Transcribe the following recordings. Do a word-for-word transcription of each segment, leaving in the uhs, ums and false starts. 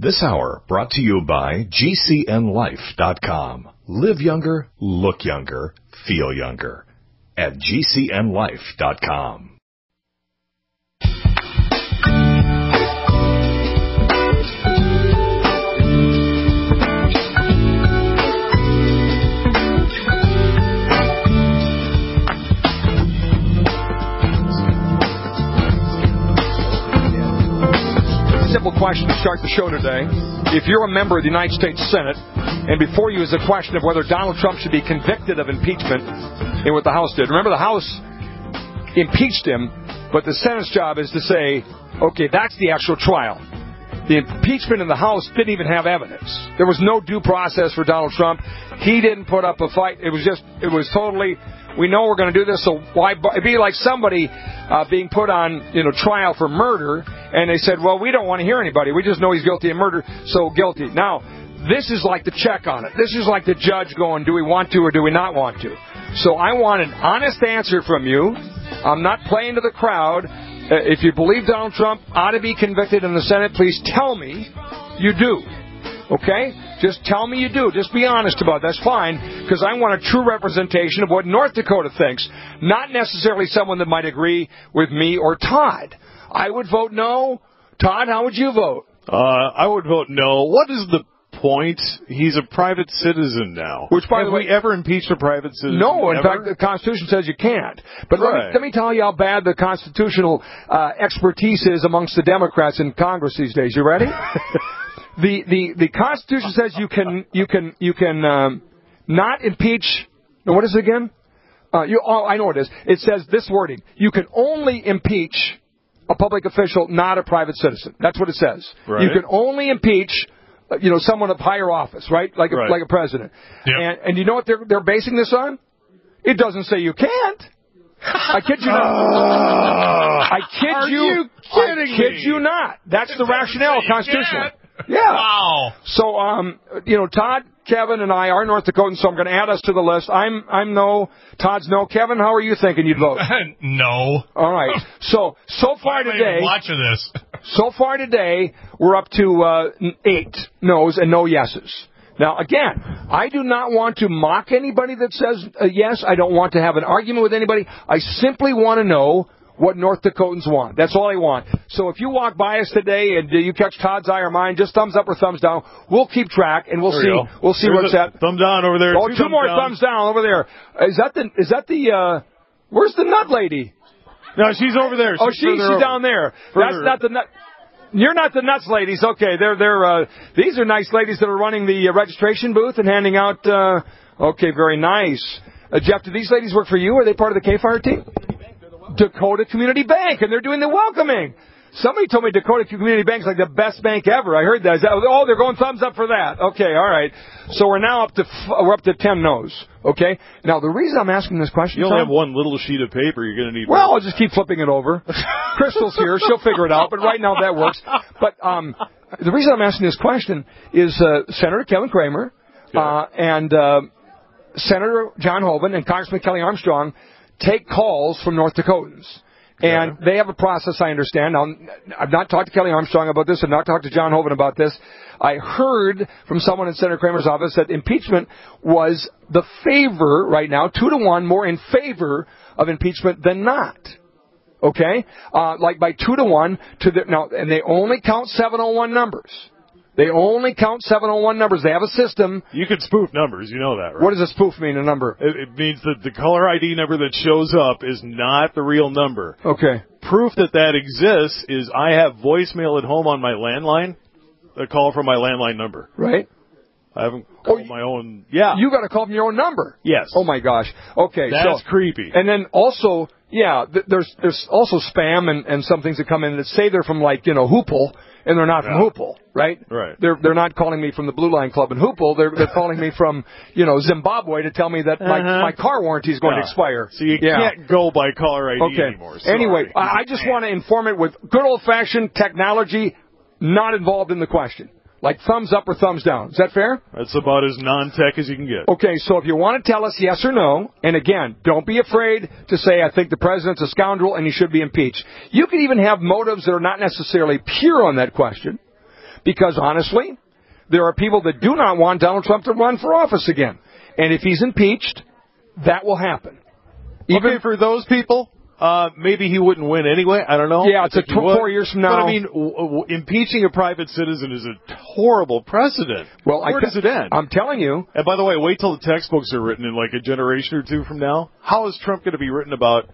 This hour brought to you by G C N life dot com. Live younger, look younger, feel younger at G C N life dot com. Simple question to start the show today. If you're a member of the United States Senate, and before you is a question of whether Donald Trump should be convicted of impeachment in what the House did. Remember, the House impeached him, but the Senate's job is to say, okay, that's the actual trial. The impeachment in the House didn't even have evidence. There was no due process for Donald Trump. He didn't put up a fight. It was just, it was totally, we know we're going to do this, so why, it'd be like somebody uh, being put on, you know, trial for murder, and they said, well, we don't want to hear anybody. We just know he's guilty of murder, so guilty. Now, this is like the check on it. This is like the judge going, do we want to or do we not want to? So I want an honest answer from you. I'm not playing to the crowd. Uh, if you believe Donald Trump ought to be convicted in the Senate, please tell me you do. Okay? Just tell me you do. Just be honest about it. That's fine, because I want a true representation of what North Dakota thinks, not necessarily someone that might agree with me or Todd. I would vote no. Todd, how would you vote? Uh, I would vote no. What is the point? He's a private citizen now. Which, by Have the way, we ever impeached a private citizen? No, in ever? fact, the Constitution says you can't. But right. let, me, let me tell you how bad the constitutional uh, expertise is amongst the Democrats in Congress these days. You ready? the, the the Constitution says you can you can you can um, not impeach. No, what is it again? Uh, you, oh, I know what it is. It says this wording: you can only impeach a public official, not a private citizen. That's what it says. Right. You can only impeach, you know, someone of higher office, right? Like a, right. like a president. Yep. And and you know what they're they're basing this on? It doesn't say you can't. I kid you not. I kid Are you. you kidding I kid me? you not. That's It the doesn't rationale say you constitutional. can't. Yeah. Wow. So, um, you know, Todd, Kevin, and I are North Dakotans, so I'm going to add us to the list. I'm I'm no. Todd's no. Kevin, how are you thinking you'd vote? No. All right. So so far Why am I today, even watching this? so far today, we're up to uh, eight no's and no yeses. Now, again, I do not want to mock anybody that says uh, yes. I don't want to have an argument with anybody. I simply want to know what North Dakotans want. That's all I want. So if you walk by us today and uh, you catch Todd's eye or mine, just thumbs up or thumbs down. We'll keep track and we'll There see. we go. We'll see There's what's a at. Thumb down over there. Oh, two two more down. thumbs down over there. Is that the? Is that the? Uh, where's the nut lady? No, she's over there. She's oh, she, she's further over. down there. Further. That's not the nut. You're not the nuts ladies. Okay, they're they're uh, these are nice ladies that are running the uh, registration booth and handing out. Uh, okay, very nice. Uh, Jeff, do these ladies work for you? Are they part of the K-Fire team? Dakota Community Bank, and they're doing the welcoming. Somebody told me Dakota Community Bank's like the best bank ever. I heard that. Is that. Oh, they're going thumbs up for that. Okay, all right. So we're now up to f- we're up to ten no's. Okay. Now the reason I'm asking this question, You only Tom, have one little sheet of paper. You're going to need. well, more. I'll just keep flipping it over. Crystal's here; she'll figure it out. But right now that works. But um, the reason I'm asking this question is uh, Senator Kevin Cramer uh, and uh, Senator John Hoeven and Congressman Kelly Armstrong take calls from North Dakotans. And yeah. They have a process, I understand. Now, I've not talked to Kelly Armstrong about this. I've not talked to John Hoeven about this. I heard from someone in Senator Cramer's office that impeachment was the favor right now, two to one, more in favor of impeachment than not. Okay? Uh, like by two to one to the, now, and they only count seven oh one numbers. They only count seven oh one numbers. They have a system. You can spoof numbers. You know that, right? What does a spoof mean, a number? It, it means that the caller I D number that shows up is not the real number. Okay. Proof that that exists is I have voicemail at home on my landline, a call from my landline number. Right. I haven't called oh, my own. Yeah. You got to call from your own number. Yes. Oh, my gosh. Okay. That's so, creepy. And then also, yeah, th- there's there's also spam and, and some things that come in that say they're from, like, you know, Hoople. And they're not from yeah. Hoople, right? Right. They're they're not calling me from the Blue Line Club in Hoople. They're they're calling me from, you know, Zimbabwe to tell me that my uh-huh. my car warranty is going yeah. to expire. So you yeah. can't go by caller I D okay. anymore. Sorry. Anyway, I, I just want to inform it with good old fashioned technology, not involved in the question. Like thumbs up or thumbs down. Is that fair? That's about as non-tech as you can get. Okay, so if you want to tell us yes or no, and again, don't be afraid to say, I think the president's a scoundrel and he should be impeached. You can even have motives that are not necessarily pure on that question. Because, honestly, there are people that do not want Donald Trump to run for office again. And if he's impeached, that will happen. Even okay, for those people, uh, maybe he wouldn't win anyway. I don't know. Yeah, it's a tw- four years from now. But, I mean, w- w- impeaching a private citizen is a horrible precedent. Well, Where I does it end? I'm telling you. And by the way, wait till the textbooks are written in like a generation or two from now. How is Trump going to be written about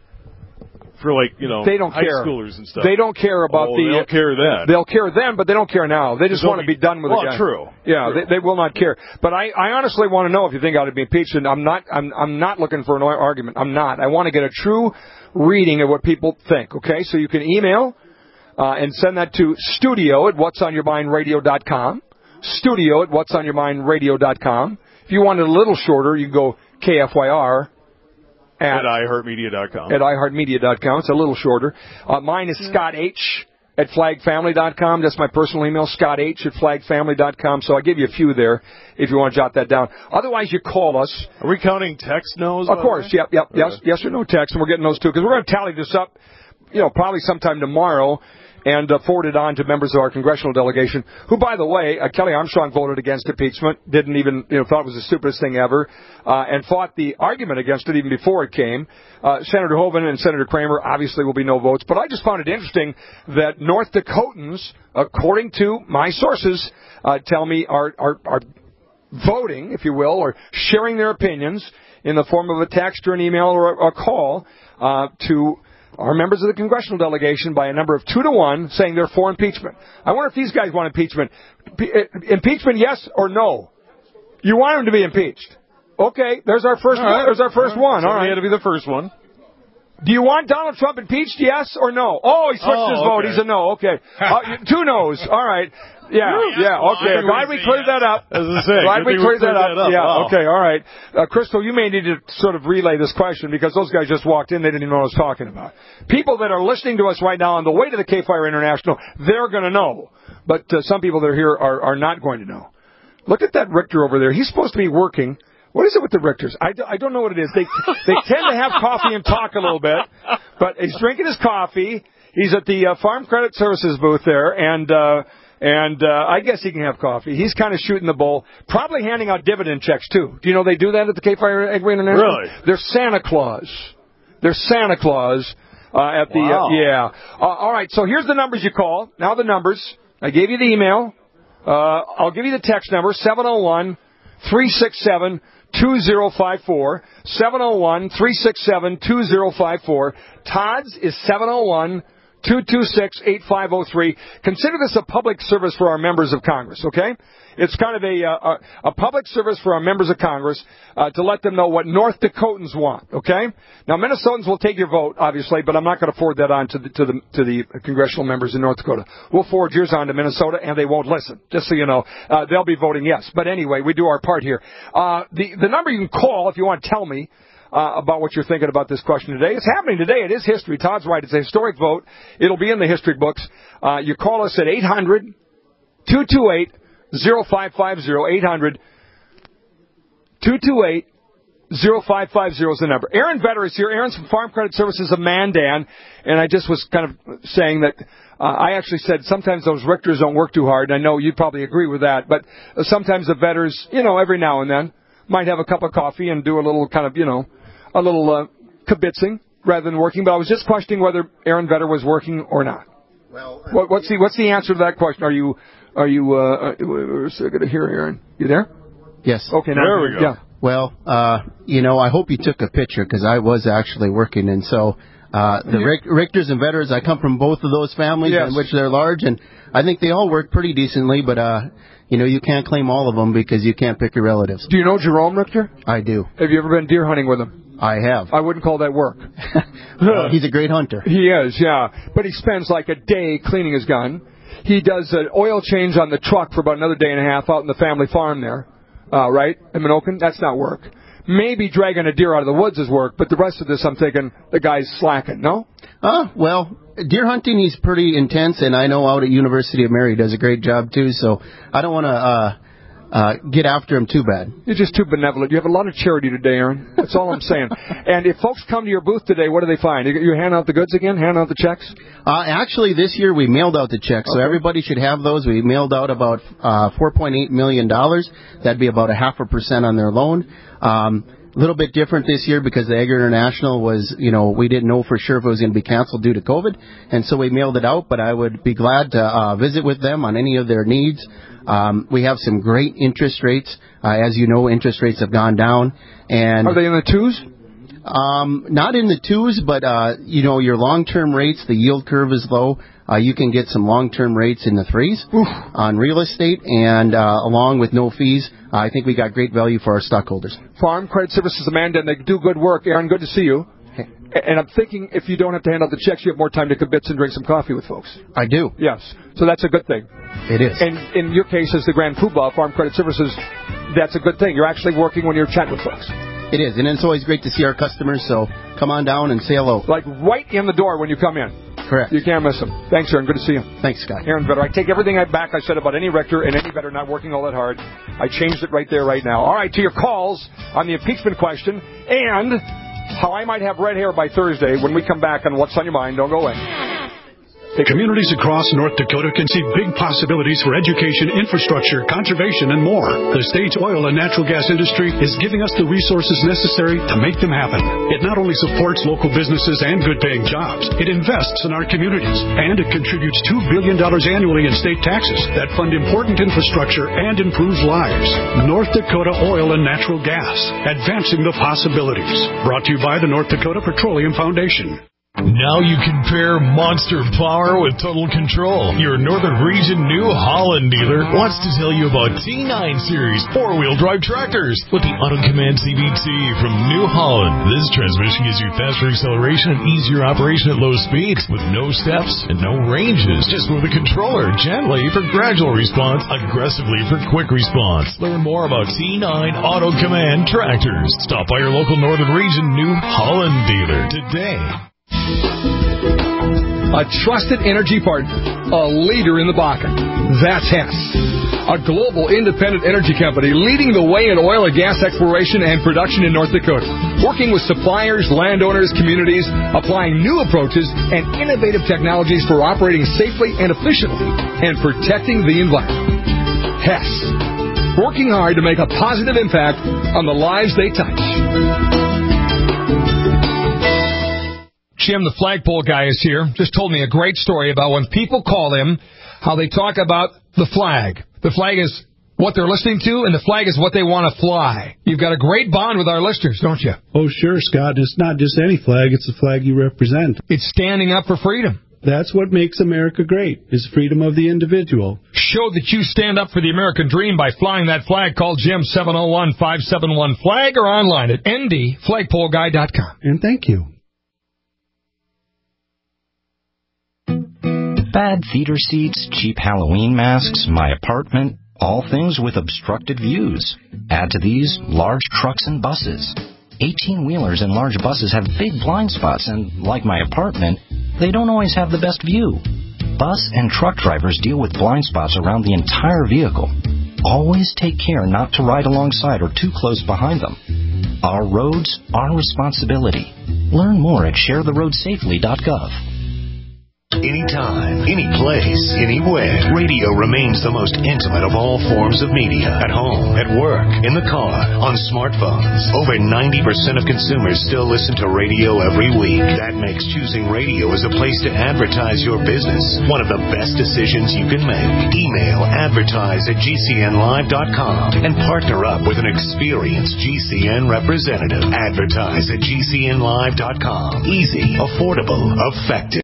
for like, you know, they don't high care. schoolers and stuff? They don't care about oh, the... They don't care then. They'll care then, but they don't care now. They just want to be done with well, it. Well, true. Yeah, true. They, they will not care. But I, I honestly want to know if you think I ought to be impeached, and I'm not, I'm, I'm not looking for an argument. I'm not. I want to get a true reading of what people think, okay? So you can email uh, and send that to studio at what's on your mind radio dot com. Studio at what's on your mind radio dot com. If you want it a little shorter, you can go K F Y R At, at i heart media dot com. At i heart media dot com. It's a little shorter. Uh, mine is Scott H. at flag family dot com. That's my personal email, Scott H. at flag family dot com. So I'll give you a few there if you want to jot that down. Otherwise, you call us. Are we counting text no's? Of course. Yep, yep, okay. yes, yes or no text, and we're getting those too, because we're going to tally this up, you know, probably sometime tomorrow, and uh, forward it on to members of our congressional delegation, who, by the way, uh, Kelly Armstrong voted against impeachment, didn't even, you know, thought it was the stupidest thing ever, uh, and fought the argument against it even before it came. Uh, Senator Hoeven and Senator Kramer obviously will be no votes, but I just found it interesting that North Dakotans, according to my sources, uh, tell me are, are, are voting, if you will, or sharing their opinions in the form of a text or an email or a, a call uh, to our members of the congressional delegation by a number of two to one, saying they're for impeachment. I wonder if these guys want impeachment. P- impeachment, yes or no? You want them to be impeached? Okay, there's our first. Right. There's our first All right. one. All right, had to be the first one. Do you want Donald Trump impeached? Yes or no? Oh, he switched oh, his vote. Okay. He's a no. Okay, uh, two no's. All right. Yeah, yeah, okay. Glad we cleared that up. As I say, glad we cleared that up. That up. Yeah, wow. okay, all right. Uh, Crystal, you may need to sort of relay this question because those guys just walked in. They didn't even know what I was talking about. People that are listening to us right now on the way to the K-Fire International, they're going to know. But uh, some people that are here are, are not going to know. Look at that Richter over there. He's supposed to be working. What is it with the Richters? I, do, I don't know what it is. They they tend to have coffee and talk a little bit, but he's drinking his coffee. He's at the uh, Farm Credit Services booth there, and uh, and uh, I guess he can have coffee. He's kind of shooting the bull, probably handing out dividend checks too. Do you know they do that at the K-Fire International? Really? They're Santa Claus. They're Santa Claus uh, at the wow. uh, yeah. Uh, all right, so here's the numbers you call. Now the numbers. I gave you the email. Uh, I'll give you the text number, seven oh one, three six seven, two oh five four, seven oh one, three six seven, two oh five four. Todd's is seven oh one, two two six, eight five oh three. Consider this a public service for our members of Congress, okay? It's kind of a uh, a public service for our members of Congress uh, to let them know what North Dakotans want, okay? Now, Minnesotans will take your vote, obviously, but I'm not going to forward that on to the, to the to the congressional members in North Dakota. We'll forward yours on to Minnesota, and they won't listen, just so you know. Uh, they'll be voting yes. But anyway, we do our part here. Uh, the, the number you can call if you want to tell me Uh, about what you're thinking about this question today. It's happening today. It is history. Todd's right. It's a historic vote. It'll be in the history books. Uh, you call us at eight hundred, two two eight, oh five five oh, eight hundred, two two eight, oh five five oh is the number. Aaron Vetter is here. Aaron's from Farm Credit Services of Mandan, and I just was kind of saying that uh, I actually said sometimes those Richters don't work too hard, and I know you'd probably agree with that, but uh, sometimes the Vetters, you know, every now and then, might have a cup of coffee and do a little kind of, you know, a little uh, kibitzing rather than working. But I was just questioning whether Aaron Vetter was working or not. Well, what, what's the what's the answer to that question? Are you are you? Uh, we're so good to hear Aaron. You there? Yes. Okay. Now there we go. Yeah. Well, uh, you know, I hope you took a picture because I was actually working, and so uh, the Rick, Richters and Vetters. I come from both of those families, yes. in which they're large, and I think they all work pretty decently. But uh, you know, you can't claim all of them because you can't pick your relatives. Do you know Jerome Richter? I do. Have you ever been deer hunting with him? I have. I wouldn't call that work. Well, he's a great hunter. He is, yeah. But he spends like a day cleaning his gun. He does an oil change on the truck for about another day and a half out in the family farm there, uh, right? In Minokan? That's not work. Maybe dragging a deer out of the woods is work, but the rest of this, I'm thinking, the guy's slacking, no? Uh, well, deer hunting, he's pretty intense, and I know out at University of Mary he does a great job, too, so I don't want to... Uh, uh, get after them too bad. You're just too benevolent. You have a lot of charity today, Aaron. That's all I'm saying. And if folks come to your booth today, what do they find? You hand out the goods again? Hand out the checks? Uh, actually, this year we mailed out the checks, okay. So everybody should have those. We mailed out about uh, four point eight million dollars. That'd be about a half a percent on their loan. Um, A little bit different this year because the Agri International was, you know, we didn't know for sure if it was going to be canceled due to COVID, and so we mailed it out, but I would be glad to uh, visit with them on any of their needs. Um, we have some great interest rates. Uh, as you know, interest rates have gone down. And are they in the twos? Um, not in the twos, but, uh, you know, your long-term rates, the yield curve is low. Uh, you can get some long-term rates in the threes Oof. on real estate, and uh, along with no fees, uh, I think we got great value for our stockholders. Farm Credit Services, Amanda, and they do good work. Aaron, good to see you. Hey. And I'm thinking if you don't have to hand out the checks, you have more time to kibitz and drink some coffee with folks. I do. Yes. So that's a good thing. It is. And in your case, as the Grand Poobah, Farm Credit Services, that's a good thing. You're actually working when you're chatting with folks. It is, and it's always great to see our customers, so come on down and say hello. Like right in the door when you come in. Correct. You can't miss them. Thanks, Aaron. Good to see you. Thanks, Scott. Aaron Vetter. I take everything back I said about any rector and any vetter not working all that hard. I changed it right there, right now. All right, to your calls on the impeachment question and how I might have red hair by Thursday when we come back on What's on Your Mind. Don't go away. Communities across North Dakota can see big possibilities for education, infrastructure, conservation, and more. The state's oil and natural gas industry is giving us the resources necessary to make them happen. It not only supports local businesses and good-paying jobs, it invests in our communities, and it contributes two billion dollars annually in state taxes that fund important infrastructure and improves lives. North Dakota Oil and Natural Gas, advancing the possibilities. Brought to you by the North Dakota Petroleum Foundation. Now you can pair monster power with total control. Your Northern Region New Holland dealer wants to tell you about T nine Series four-wheel drive tractors with the Auto Command C V T from New Holland. This transmission gives you faster acceleration and easier operation at low speeds with no steps and no ranges. Just move the controller gently for gradual response, aggressively for quick response. Learn more about T nine Auto Command tractors. Stop by your local Northern Region New Holland dealer today. A trusted energy partner, a leader in the Bakken. That's Hess, a global independent energy company leading the way in oil and gas exploration and production in North Dakota, working with suppliers, landowners, communities, applying new approaches and innovative technologies for operating safely and efficiently and protecting the environment. Hess, working hard to make a positive impact on the lives they touch. Jim, the flagpole guy, is here. Just told me a great story about when people call him, how they talk about the flag. The flag is what they're listening to, and the flag is what they want to fly. You've got a great bond with our listeners, don't you? Oh, sure, Scott. It's not just any flag. It's the flag you represent. It's standing up for freedom. That's what makes America great, is freedom of the individual. Show that you stand up for the American dream by flying that flag. Call Jim, seven oh one, five seven one, FLAG, or online at n d flagpole guy dot com. And thank you. Bad theater seats, cheap Halloween masks, my apartment, all things with obstructed views. Add to these large trucks and buses. eighteen-wheelers and large buses have big blind spots, and like my apartment, they don't always have the best view. Bus and truck drivers deal with blind spots around the entire vehicle. Always take care not to ride alongside or too close behind them. Our roads, our responsibility. Learn more at share the road safely dot gov. Anytime, any place, anywhere. Radio remains the most intimate of all forms of media. At home, at work, in the car, on smartphones. Over ninety percent of consumers still listen to radio every week. That makes choosing radio as a place to advertise your business one of the best decisions you can make. Email advertise at g c n live dot com and partner up with an experienced G C N representative. Advertise at g c n live dot com. Easy, affordable, effective.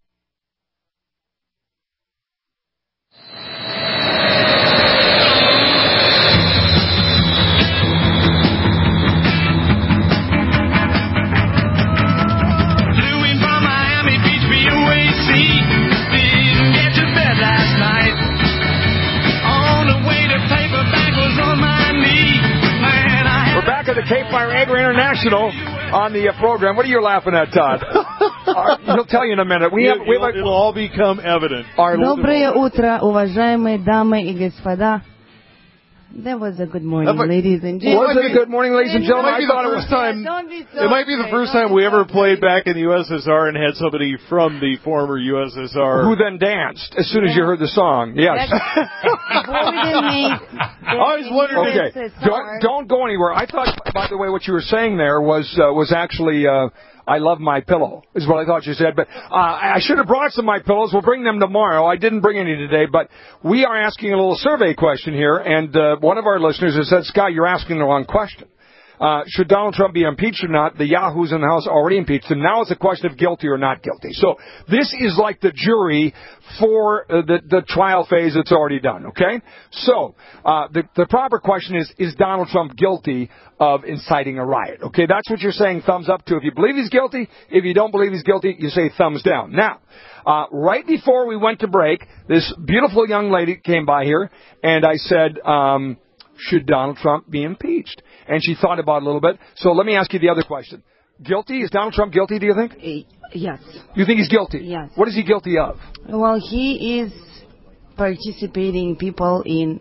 On the uh, program. What are you laughing at, Todd? uh, he'll tell you in a minute. We have, we have a, it'll all become evident. Доброе утро, уважаемые дамы и господа. That was a good morning, ladies and Was gentlemen. it a good morning, ladies and gentlemen? It might be I thought the it first was. time. Yeah, don't be so It might be the afraid. first Don't time be we so ever played afraid. back in the U S S R and had somebody from the former U S S R. Who then danced as soon as you heard the song? Yes. Before we didn't meet, I was wondering. Okay. Don't don't go anywhere. I thought, by the way, what you were saying there was uh, was actually. Uh, I love my pillow, is what I thought you said. But uh, I should have brought some of my pillows. We'll bring them tomorrow. I didn't bring any today, but we are asking a little survey question here, and uh, one of our listeners has said, Scott, you're asking the wrong question. Uh, should Donald Trump be impeached or not? The yahoos in the House already impeached him. Now it's a question of guilty or not guilty. So this is like the jury for uh, the, the trial phase that's already done, okay? So uh, the, the proper question is, is Donald Trump guilty of inciting a riot? Okay, that's what you're saying thumbs up to. If you believe he's guilty, if you don't believe he's guilty, you say thumbs down. Now, uh, right before we went to break, this beautiful young lady came by here, and I said, um, should Donald Trump be impeached? And she thought about it a little bit. So let me ask you the other question. Guilty? Is Donald Trump guilty, do you think? Yes. You think he's guilty? Yes. What is he guilty of? Well, he is participating people in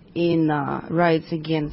in uh, rights against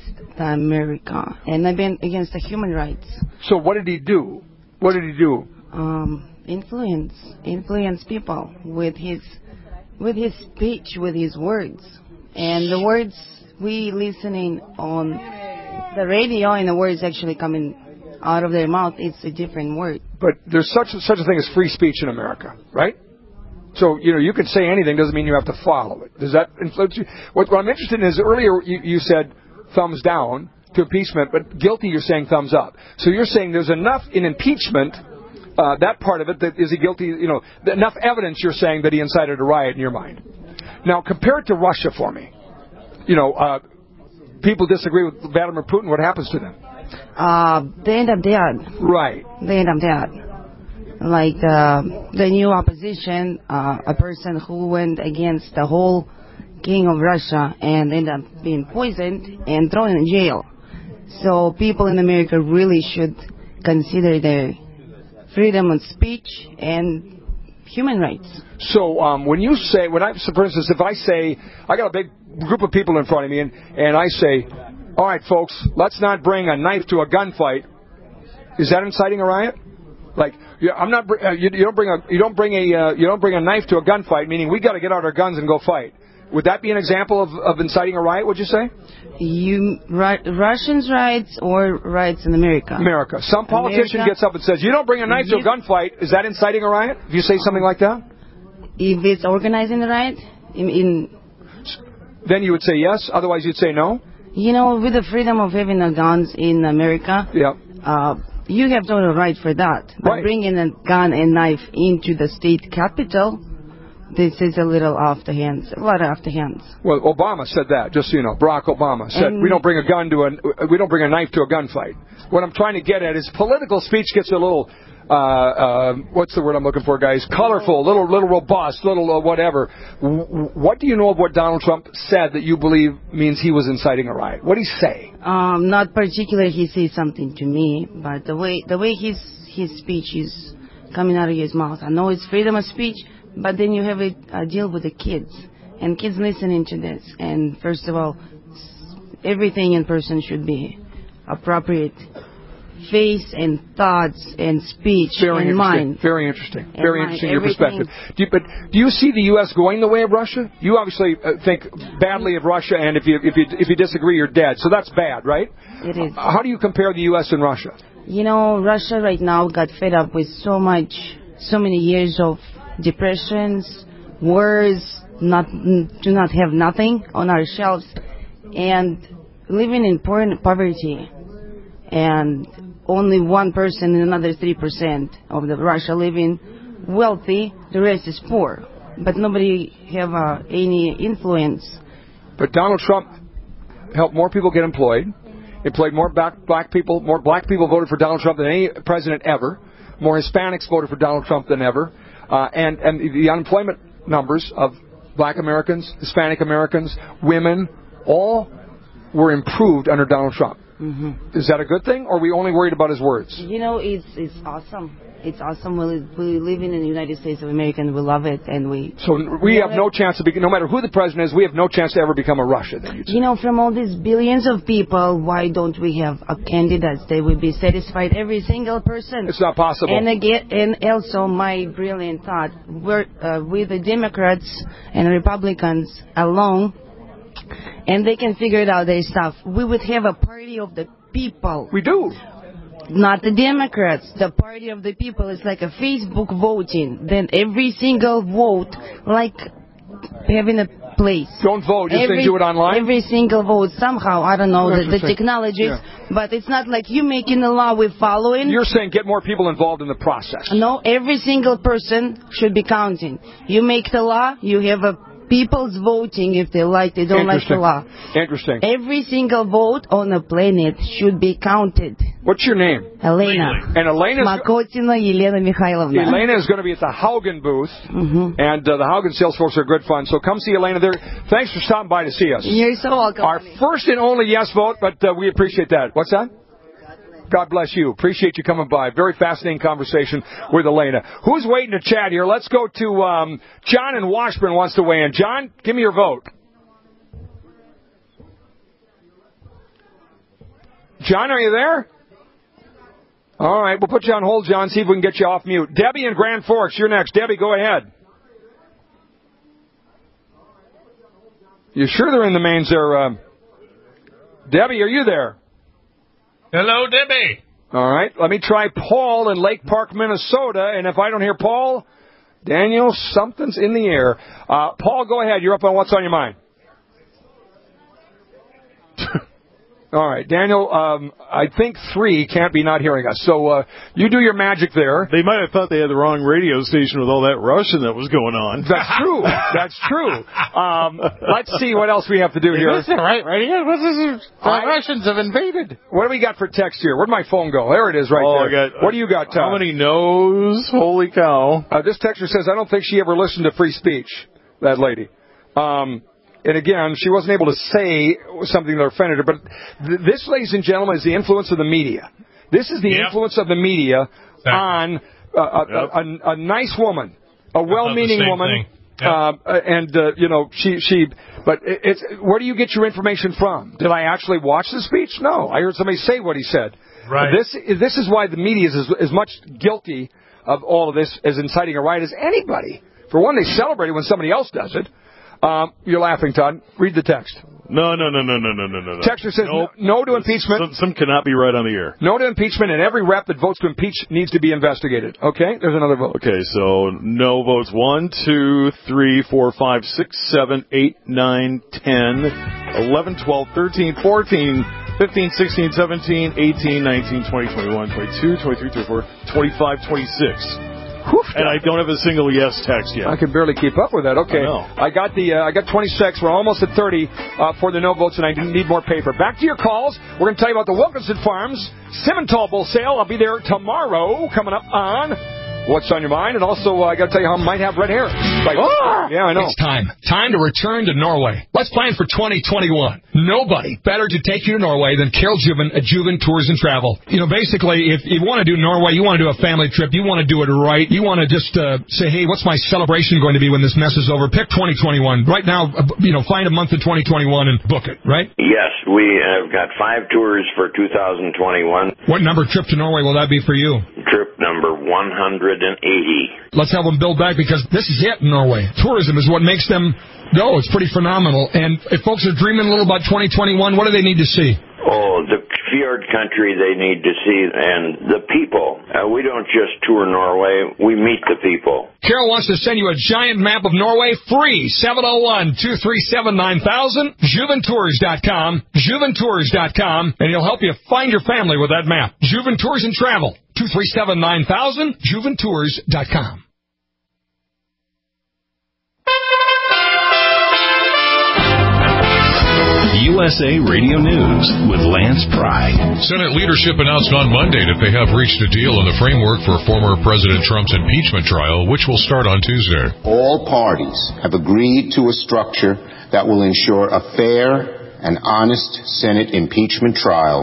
America and against the human rights. So what did he do? What did he do? Um, influence, influence people with his with his speech, with his words, and the words we listening on the radio and the words actually coming out of their mouth, it's a different word. But there's such such a thing as free speech in America, right? So, you know, you can say anything, doesn't mean you have to follow it. Does that influence you? What, what I'm interested in is earlier you, you said thumbs down to impeachment, but guilty you're saying thumbs up. So you're saying there's enough in impeachment, uh, that part of it, that is he guilty, you know, enough evidence you're saying that he incited a riot in your mind. Now, compare it to Russia for me. You know, uh, people disagree with Vladimir Putin, what happens to them? Uh, they end up dead. Right. They end up dead. Like the, the new opposition, uh, a person who went against the whole king of Russia and ended up being poisoned and thrown in jail. So people in America really should consider their freedom of speech and human rights. So um, when you say, when I, so for instance, if I say, I got a big group of people in front of me, and, and I say, all right, folks, let's not bring a knife to a gunfight. Is that inciting a riot? Like, yeah, I'm not. Uh, you, you don't bring a. You don't bring a. Uh, you don't bring a knife to a gunfight. Meaning, we got to get out our guns and go fight. Would that be an example of, of inciting a riot? Would you say? You ri- Russians' rights or rights in America? America. Some politician America? gets up and says, "You don't bring a knife You- to a gunfight." Is that inciting a riot? If you say something like that, If it's organizing the riot, in, in then you would say yes. Otherwise, you'd say no. you know, with the freedom of having the guns in America, Yeah. uh, you have total right for that. But Right. bringing a gun and knife into the state capital, this is a little off the hands, a lot off the hands. Well, Obama said that. Just so you know, Barack Obama said And- we don't bring a gun to a. We don't bring a knife to a gunfight. What I'm trying to get at is political speech gets a little. Uh, uh, what's the word I'm looking for, guys? Colorful, little, little robust, little uh, whatever. W- what do you know of what Donald Trump said that you believe means he was inciting a riot? What did he say? Um, not particular. He says something to me, but the way the way his his speech is coming out of his mouth, I know it's freedom of speech, but then you have a, a deal with the kids, and kids listening to this. And first of all, everything in person should be appropriate. Face and thoughts and speech Very and interesting. mind. Very interesting. And Very mind, interesting. Your everything. perspective. Do you, but do you see the U S going the way of Russia? You obviously uh, think badly of Russia, and if you if you if you disagree, you're dead. So that's bad, right? It is. Uh, how do you compare the U S and Russia? You know, Russia right now got fed up with so much, so many years of depressions, wars, not do not have nothing on our shelves, and living in poor poverty, and only one person and another three percent of the Russia living wealthy, the rest is poor. But nobody have uh, any influence. But Donald Trump helped more people get employed. Employed more black, black people. More black people voted for Donald Trump than any president ever. More Hispanics voted for Donald Trump than ever. Uh, and, and the unemployment numbers of black Americans, Hispanic Americans, women, all were improved under Donald Trump. Mm-hmm. Is that a good thing, or are we only worried about his words? You know, it's it's awesome. It's awesome. We, we live in the United States of America, and we love it, and we... So we have no chance to be, no matter who the president is, we have no chance to ever become a Russia, then you'd say. You know, from all these billions of people, why don't we have a candidate that would be satisfied every single person? It's not possible. And again, and also my brilliant thought, we're, uh, with the Democrats and Republicans alone, and they can figure it out their stuff, we would have a party of the people. We do. Not the Democrats. The party of the people is like a Facebook voting. Then every single vote, like having a place. Don't vote, just every, they do it online? Every single vote, somehow, I don't know, the, the saying. technologies, Yeah. but it's not like you making a law we're following. You're saying get more people involved in the process. No, every single person should be counting. You make the law, you have a people's voting if they like, they don't like the law. Interesting. Every single vote on the planet should be counted. What's your name? Elena. And Elena's... Makotina Yelena Mikhailovna. Elena is going to be at the Haugen booth, mm-hmm. and uh, the Haugen sales folks are good fun. So come see Elena there. Thanks for stopping by to see us. You're so welcome. Our first and only yes vote, but uh, we appreciate that. What's that? God bless you. Appreciate you coming by. Very fascinating conversation with Elena. Who's waiting to chat here? Let's go to um, John in Washburn wants to weigh in. John, give me your vote. John, are you there? All right, we'll put you on hold, John, see if we can get you off mute. Debbie in Grand Forks, you're next. Debbie, go ahead. You sure they're in the mains there? Uh... Debbie, are you there? Hello, Debbie. All right, let me try Paul in Lake Park, Minnesota, and if I don't hear Paul, Daniel, something's in the air. Uh, Paul, go ahead. You're up on What's on Your Mind. All right, Daniel, um, I think three can't be not hearing us. So uh, you do your magic there. They might have thought they had the wrong radio station with all that Russian that was going on. That's true. That's true. Um, let's see what else we have to do here. Is this the right radio? What is this? The I, Russians have invaded. What do we got for text here? Where'd my phone go? There it is right oh, there. I got, what do you got, Todd? How many no's? Holy cow. Uh, this texter says, I don't think she ever listened to free speech, that lady. Um... And again, she wasn't able to say something that offended her. But th- this, ladies and gentlemen, is the influence of the media. This is the yep. influence of the media exactly. on uh, a, yep. a, a, a nice woman, a well-meaning woman. Yep. Uh, and, uh, you know, she, she, but it, it's, where do you get your information from? Did I actually watch the speech? No. I heard somebody say what he said. Right. This, this is why the media is as, as much guilty of all of this as inciting a riot as anybody. For one, they celebrate it when somebody else does it. Um, you're laughing, Todd. Read the text. No, no, no, no, no, no, no, no. Texter says nope. no, no to impeachment. Some, some cannot be right on the air. No to impeachment, and every rep that votes to impeach needs to be investigated. Okay? There's another vote. Okay, so no votes one, two, three, four, five, six, seven, eight, nine, ten, eleven, twelve, thirteen, fourteen, fifteen, sixteen, seventeen, eighteen, nineteen, twenty, twenty-one, twenty-two, twenty-three, twenty-four, twenty-five, twenty-six. Whew, and I don't have a single yes text yet. I can barely keep up with that. Okay, I, I got the uh, I got twenty-six. We're almost at thirty uh, for the no votes, and I need more paper. Back to your calls. We're going to tell you about the Wilkinson Farms Simmental Bull Sale. I'll be there tomorrow. Coming up on What's on Your Mind, and also uh, I got to tell you how I might have red hair. Like, oh, yeah, I know. It's time. Time to return to Norway. Let's plan for twenty twenty-one. Nobody better to take you to Norway than Carol Juven at Juven Tours and Travel. You know, basically, if you want to do Norway, you want to do a family trip, you want to do it right, you want to just uh, say, hey, what's my celebration going to be when this mess is over? Pick twenty twenty-one. Right now, uh, you know, find a month in twenty twenty-one and book it, right? Yes, we have got five tours for two thousand twenty-one. What number trip to Norway will that be for you? Trip number one hundred eighty. Let's have them build back, because this is it in Norway. Tourism is what makes them go. It's pretty phenomenal. And if folks are dreaming a little about twenty twenty-one, what do they need to see? Oh, the fjord country they need to see, and the people. Uh, we don't just tour Norway, we meet the people. Carol wants to send you a giant map of Norway free. seven oh one, two three seven, nine thousand. Juven Tours dot com. Juven Tours dot com. And he'll help you find your family with that map. Juven Tours and Travel. two three seven, nine thousand. Juven Tours dot com. U S A Radio News with Lance Pry. Senate leadership announced on Monday that they have reached a deal on the framework for former President Trump's impeachment trial, which will start on Tuesday. All parties have agreed to a structure that will ensure a fair and honest Senate impeachment trial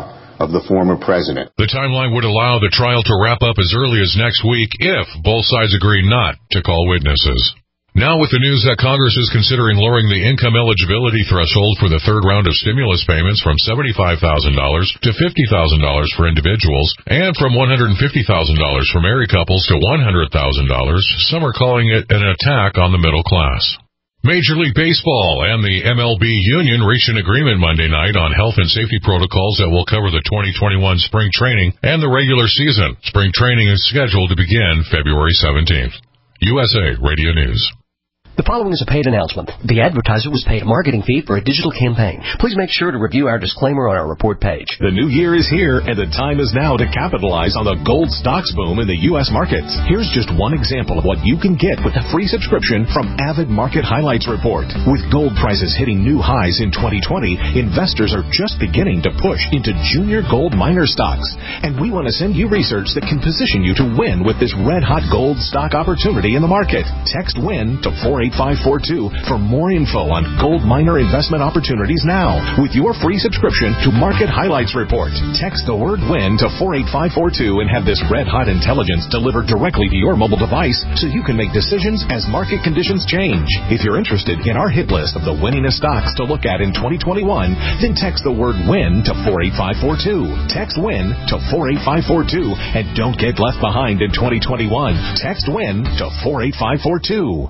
of the former president. The timeline would allow the trial to wrap up as early as next week if both sides agree not to call witnesses. Now with the news that Congress is considering lowering the income eligibility threshold for the third round of stimulus payments from seventy-five thousand dollars to fifty thousand dollars for individuals and from one hundred fifty thousand dollars for married couples to one hundred thousand dollars, some are calling it an attack on the middle class. Major League Baseball and the M L B union reached an agreement Monday night on health and safety protocols that will cover the twenty twenty-one spring training and the regular season. Spring training is scheduled to begin February seventeenth. U S A Radio News. The following is a paid announcement. The advertiser was paid a marketing fee for a digital campaign. Please make sure to review our disclaimer on our report page. The new year is here, and the time is now to capitalize on the gold stocks boom in the U S markets. Here's just one example of what you can get with a free subscription from Avid Market Highlights Report. With gold prices hitting new highs in twenty twenty, investors are just beginning to push into junior gold miner stocks. And we want to send you research that can position you to win with this red-hot gold stock opportunity in the market. Text WIN to four eight five four two for more info on gold miner investment opportunities now with your free subscription to Market Highlights Report. Text the word WIN to four eight five four two and have this red-hot intelligence delivered directly to your mobile device so you can make decisions as market conditions change. If you're interested in our hit list of the winningest stocks to look at in twenty twenty-one, then text the word WIN to four eight five four two. Text WIN to four eight five four two and don't get left behind in twenty twenty-one. Text WIN to four eight five four two.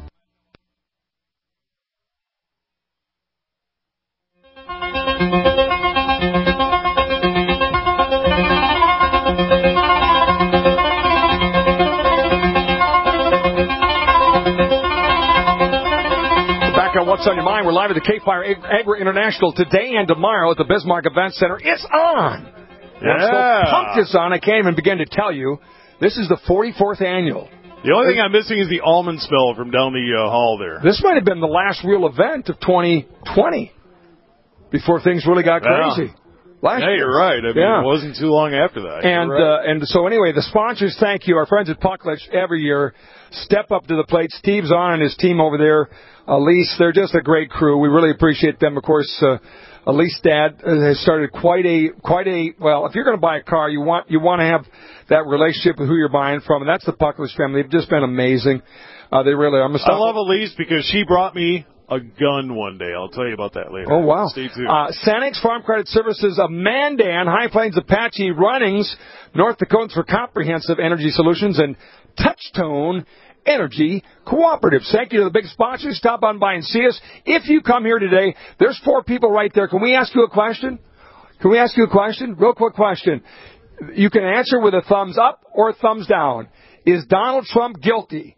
What's on your mind? We're live at the K-Fire Agri International today and tomorrow at the Bismarck Event Center. It's on! Yeah. I'm so pumped it's on, I can't even begin to tell you. This is the forty-fourth annual. The only thing I'm missing is the almond smell from down the uh, hall there. This might have been the last real event of twenty twenty before things really got crazy. Yeah. Last yeah, year. you're right. I mean, yeah. It wasn't too long after that. And right. uh, and so anyway, the sponsors, thank you. Our friends at Puckledge every year step up to the plate. Steve's on and his team over there. Elise, they're just a great crew. We really appreciate them. Of course, uh, Elise's dad has started quite a quite a well. If you're going to buy a car, you want you want to have that relationship with who you're buying from, and that's the Puckledge family. They've just been amazing. Uh, they really are. I'm I love Elise because she brought me a gun one day. I'll tell you about that later. Oh, wow. Stay tuned. Uh, Sanex Farm Credit Services of Mandan, High Plains Apache, Runnings, North Dakotans for Comprehensive Energy Solutions, and Touchstone Energy Cooperatives. Thank you to the big sponsors. Stop on by and see us. If you come here today, there's four people right there. Can we ask you a question? Can we ask you a question? Real quick question. You can answer with a thumbs up or a thumbs down. Is Donald Trump guilty?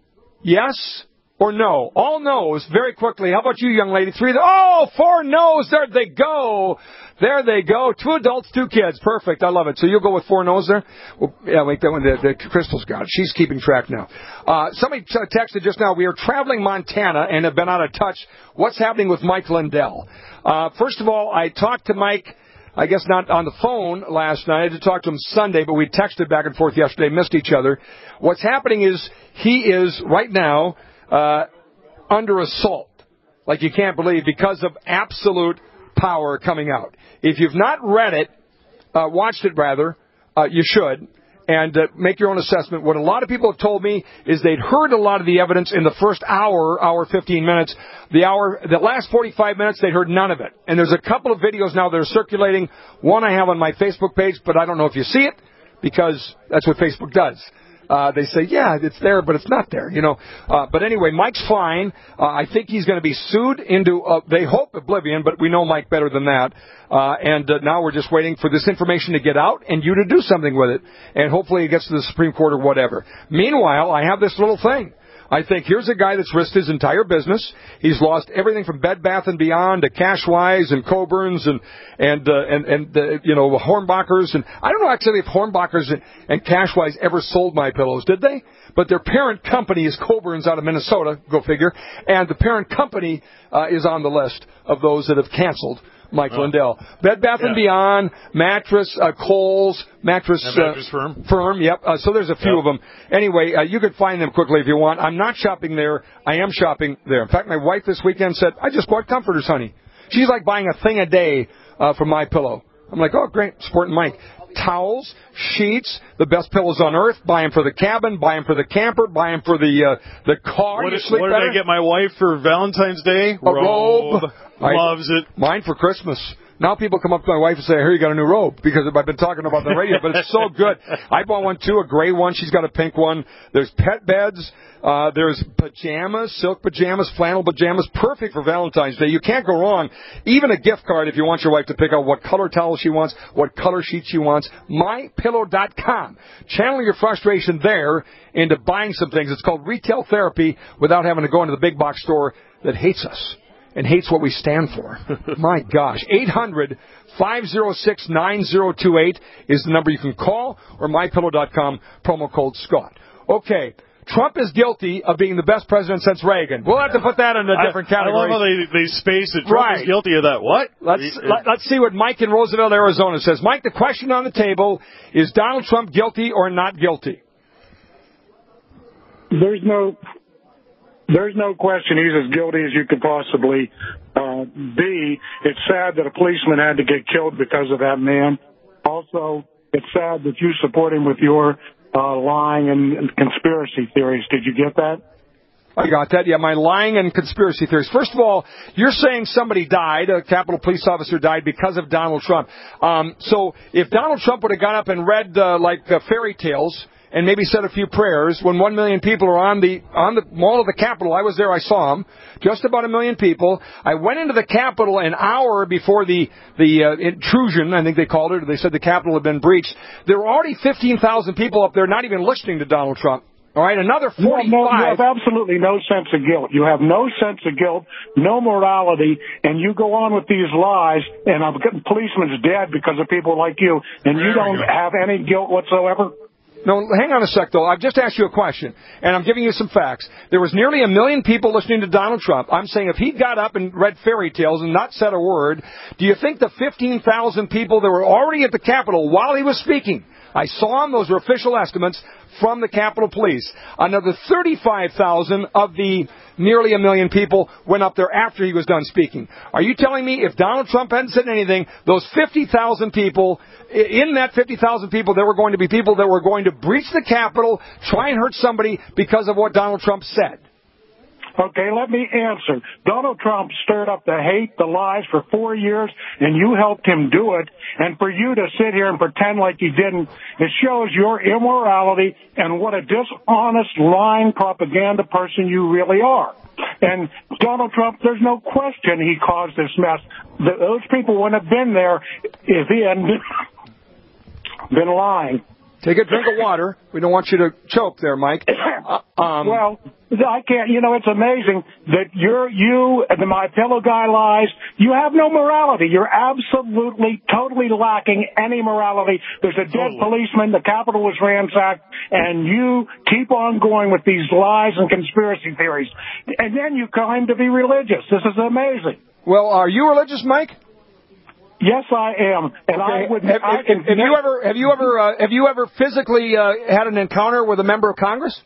Yes or no? All no's very quickly. How about you, young lady? Three. Oh, four no's. There they go. There they go. Two adults, two kids. Perfect. I love it. So you'll go with four no's there? Well, yeah, wait, that one. The, the Crystal's got it. She's keeping track now. Uh, somebody t- texted just now. We are traveling Montana and have been out of touch. What's happening with Mike Lindell? Uh, first of all, I talked to Mike, I guess not on the phone last night. I had to talk to him Sunday, but we texted back and forth yesterday, missed each other. What's happening is he is right now uh, under assault, like you can't believe, because of absolute power coming out. If you've not read it, uh, watched it rather, uh, you should, and uh, make your own assessment. What a lot of people have told me is they'd heard a lot of the evidence in the first hour, hour fifteen minutes. The hour, the last forty-five minutes, they'd heard none of it. And there's a couple of videos now that are circulating. One I have on my Facebook page, but I don't know if you see it, because that's what Facebook does. Uh, they say, yeah, it's there, but it's not there, you know. Uh, but anyway, Mike's fine. Uh, I think he's going to be sued into, uh, they hope, oblivion, but we know Mike better than that. Uh, and uh, now we're just waiting for this information to get out and you to do something with it. And hopefully it gets to the Supreme Court or whatever. Meanwhile, I have this little thing. I think here's a guy that's risked his entire business. He's lost everything from Bed Bath and Beyond to Cashwise and Coburn's and and uh, and and uh, you know Hornbachers, and I don't know actually if Hornbachers and, and Cashwise ever sold My Pillows, did they? But their parent company is Coburn's out of Minnesota, go figure, and the parent company uh, is on the list of those that have canceled Mike oh. Lindell. Bed Bath yeah. and Beyond, Mattress, uh, Kohl's, Mattress, uh, mattress Firm. Firm, yep. Uh, so there's a few yep. of them. Anyway, uh, you can find them quickly if you want. I'm not shopping there. I am shopping there. In fact, my wife this weekend said, I just bought comforters, honey. She's like buying a thing a day uh, for My Pillow. I'm like, oh, great, supporting Mike. towels, sheets, the best pillows on earth. Buy them for the cabin, buy them for the camper, buy them for the uh, the car. What, you is, sleep what did better. I get my wife for Valentine's Day? A robe. robe. I, Loves it. Mine for Christmas. Now people come up to my wife and say, here, you got a new robe, because I've been talking about the radio, but it's so good. I bought one, too, a gray one. She's got a pink one. There's pet beds. Uh, there's pajamas, silk pajamas, flannel pajamas, perfect for Valentine's Day. You can't go wrong. Even a gift card if you want your wife to pick out what color towel she wants, what color sheet she wants. my pillow dot com. Channel your frustration there into buying some things. It's called retail therapy without having to go into the big box store that hates us and hates what we stand for. My gosh. eight hundred, five oh six, nine oh two eight is the number you can call, or my pillow dot com, promo code Scott. Okay. Trump is guilty of being the best president since Reagan. We'll have to put that in a different I, category. I love how they, they space it. Trump right. is guilty of that. What? Let's, let, let's see what Mike in Roosevelt, Arizona says. Mike, the question on the table is Donald Trump guilty or not guilty? There's no... There's no question he's as guilty as you could possibly uh, be. It's sad that a policeman had to get killed because of that man. Also, it's sad that you support him with your uh, lying and, and conspiracy theories. Did you get that? I got that. Yeah, my lying and conspiracy theories. First of all, you're saying somebody died, a Capitol police officer died because of Donald Trump. Um, so if Donald Trump would have gone up and read uh, like uh, fairy tales and maybe said a few prayers, when one million people are on the on the mall of the Capitol, I was there, I saw them, just about a million people. I went into the Capitol an hour before the the uh, intrusion, I think they called it, or they said the Capitol had been breached. There were already fifteen thousand people up there not even listening to Donald Trump. All right, another forty-five. No, no, you have absolutely no sense of guilt. You have no sense of guilt, no morality, and you go on with these lies, and a policeman's dead because of people like you, and you don't have any guilt whatsoever? No, hang on a sec, though. I've just asked you a question, and I'm giving you some facts. There was nearly a million people listening to Donald Trump. I'm saying if he got up and read fairy tales and not said a word, do you think the fifteen thousand people that were already at the Capitol while he was speaking, I saw them, those are official estimates from the Capitol Police, another thirty-five thousand of the nearly a million people went up there after he was done speaking. Are you telling me if Donald Trump hadn't said anything, those fifty thousand people, in that fifty thousand people, there were going to be people that were going to breach the Capitol, try and hurt somebody because of what Donald Trump said? Okay, let me answer. Donald Trump stirred up the hate, the lies for four years, and you helped him do it. And for you to sit here and pretend like you didn't, it shows your immorality and what a dishonest, lying propaganda person you really are. And Donald Trump, there's no question he caused this mess. Those people wouldn't have been there if he hadn't been lying. Take a drink of water. We don't want you to choke there, Mike. Uh, um, well, I can't. You know, it's amazing that you're you and the My Pillow guy lies. You have no morality. You're absolutely, totally lacking any morality. There's a dead policeman. The Capitol was ransacked, and you keep on going with these lies and conspiracy theories. And then you claim to be religious. This is amazing. Well, are you religious, Mike? Yes, I am, and okay. I would. Have, I have, have you ever have you ever uh, have you ever physically uh, had an encounter with a member of Congress?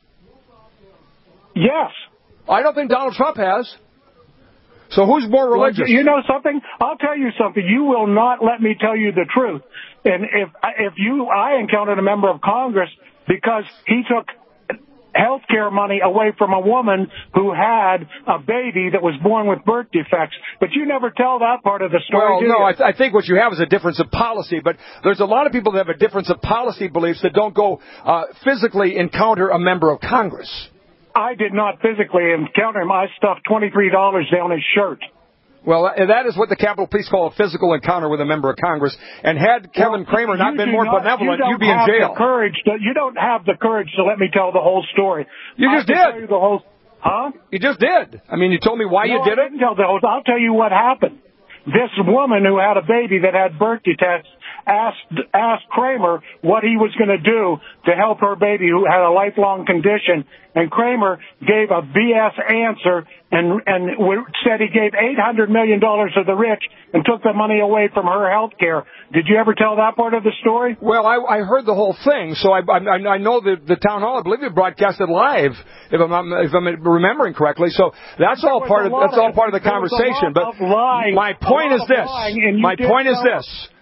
Yes. I don't think Donald Trump has. So who's more religious? Well, you know something? I'll tell you something. You will not let me tell you the truth. And if if you, I encountered a member of Congress because he took health care money away from a woman who had a baby that was born with birth defects. But you never tell that part of the story, Well, do no, you? I, th- I think what you have is a difference of policy. But there's a lot of people that have a difference of policy beliefs that don't go uh, physically encounter a member of Congress. I did not physically encounter him. I stuffed twenty-three dollars down his shirt. Well, that is what the Capitol Police call a physical encounter with a member of Congress. And had Kevin well, Kramer not been more not, benevolent, you you'd be in jail. The courage to, you don't have the courage to let me tell the whole story. You I just can did. Tell you the whole, huh? You just did. I mean, you told me why no, you did I it. Didn't tell the whole. I'll tell you what happened. This woman who had a baby that had birth defects asked asked Kramer what he was going to do to help her baby who had a lifelong condition, and Kramer gave a B S answer and and said he gave eight hundred million dollars to the rich and took the money away from her health care. Did you ever tell that part of the story? Well, I, I heard the whole thing, so I, I, I know the, the town hall. I believe it broadcasted live, if I'm not, if I'm remembering correctly. So that's all part of that's all part of the conversation. But my point is this. My point is this.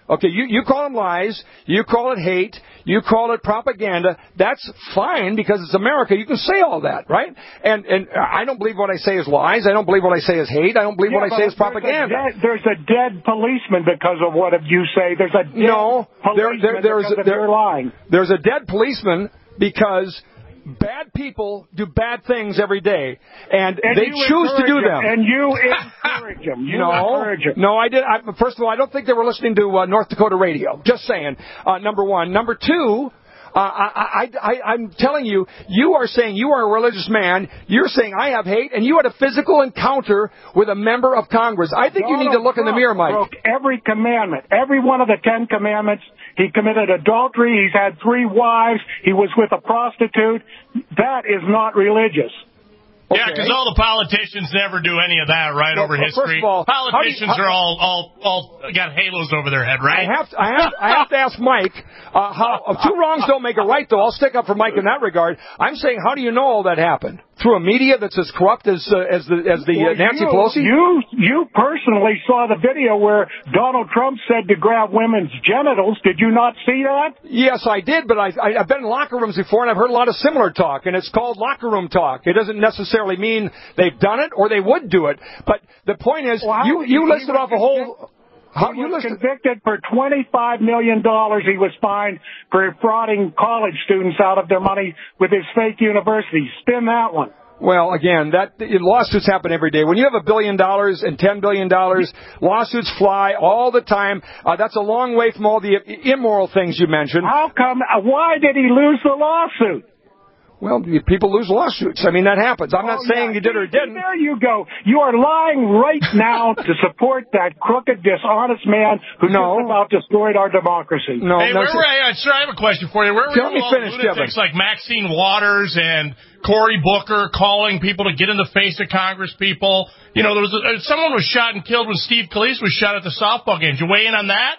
Okay, you, you call them lies, you call it hate, you call it propaganda. That's fine because it's America. You can say all that, right? And and I don't believe what I say is lies. I don't believe what I say is hate. I don't believe yeah, what I say is propaganda. A dead, there's a dead policeman because of what you say. There's a dead no, there, policeman there, there's, because of there, your lying. There's a dead policeman because bad people do bad things every day, and, and they choose to do them. And you encourage them. You no, encourage them. No, I did. I, first of all, I don't think they were listening to uh, North Dakota radio. Just saying. Uh, number one. Number two. Uh, I, I, I, I'm telling you, you are saying you are a religious man. You're saying I have hate, and you had a physical encounter with a member of Congress. I think Donald you need to look Trump in the mirror, Mike. Broke every commandment, every one of the Ten Commandments. He committed adultery. He's had three wives. He was with a prostitute. That is not religious. Okay. Yeah, because all the politicians never do any of that, right, well, over well, history. First of all, politicians you, how, are all, all all got halos over their head, right? I have to, I have, I have to ask Mike. Uh, how two wrongs don't make a right, though. I'll stick up for Mike in that regard. I'm saying, how do you know all that happened? Through a media that's as corrupt as uh, as the as the well, uh, Nancy you, Pelosi? You you personally saw the video where Donald Trump said to grab women's genitals. Did you not see that? Yes, I did, but I, I, I've been in locker rooms before, and I've heard a lot of similar talk, and it's called locker room talk. It doesn't necessarily mean they've done it or they would do it. But the point is, well, you, you listed off a whole... How, he was convicted for twenty-five million dollars. He was fined for defrauding college students out of their money with his fake university. Spin that one. Well, again, that lawsuits happen every day. When you have a billion dollars and ten billion dollars, lawsuits fly all the time. Uh, that's a long way from all the immoral things you mentioned. How come? Uh, why did he lose the lawsuit? Well, people lose lawsuits. I mean, that happens. I'm not oh, saying yeah. you did or didn't. There you go. You are lying right now to support that crooked, dishonest man who no. just about destroyed our democracy. No, hey, no, where were I? Sir, I have a question for you. Where were Tell you me all finish, lunatics Kevin. like Maxine Waters and Cory Booker calling people to get in the face of Congress people? You know, there was a, someone was shot and killed when Steve Scalise was shot at the softball game. Did you weigh in on that?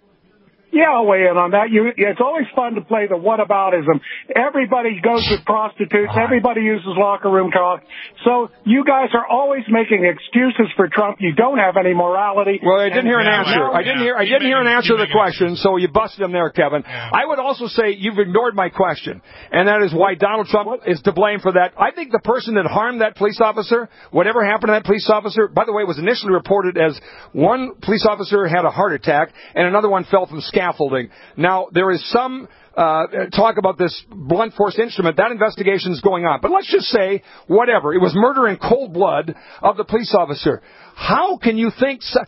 Yeah, I'll weigh in on that. You, it's always fun to play the whataboutism. Everybody goes with prostitutes. Everybody uses locker room talk. So you guys are always making excuses for Trump. You don't have any morality. Well, I didn't hear an yeah, answer. well, I didn't yeah. hear. I didn't hear an answer to the question. So you busted him there, Kevin. Yeah. I would also say you've ignored my question, and that is why Donald Trump what? is to blame for that. I think the person that harmed that police officer, whatever happened to that police officer, by the way, was initially reported as one police officer had a heart attack and another one fell from scaffolding. Now, there is some uh, talk about this blunt force instrument. That investigation is going on. But let's just say, whatever, it was murder in cold blood of the police officer. How can you think... So,